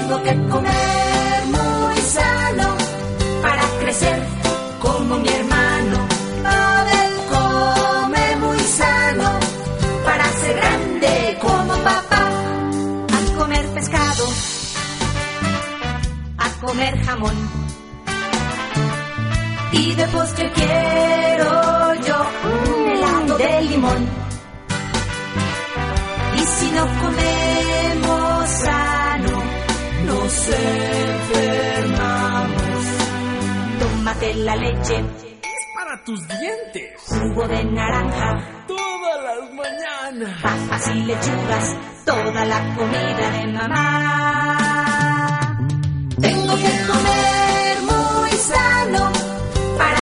Tengo que comer muy sano para crecer como mi hermano. Abel come muy sano para ser grande como papá. A comer pescado, a comer jamón, y de postre quiero yo un helado de limón. Y si no comemos sano, nos enfermamos. Tómate la leche, es para tus dientes. Jugo de naranja, Todas las mañanas. papas y lechugas, toda la comida de mamá. Tengo que comer